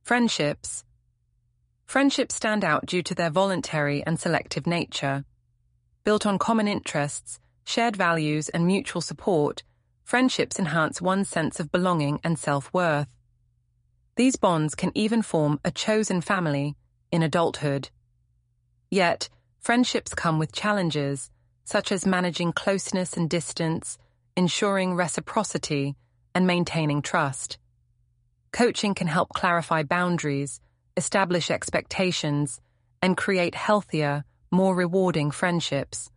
Friendships. Friendships stand out due to their voluntary and selective nature. Built on common interests, shared values, and mutual support, friendships enhance one's sense of belonging and self-worth. These bonds can even form a chosen family in adulthood. Yet, friendships come with challenges, such as managing closeness and distance, ensuring reciprocity, and maintaining trust. Coaching can help clarify boundaries, establish expectations, and create healthier, more rewarding friendships.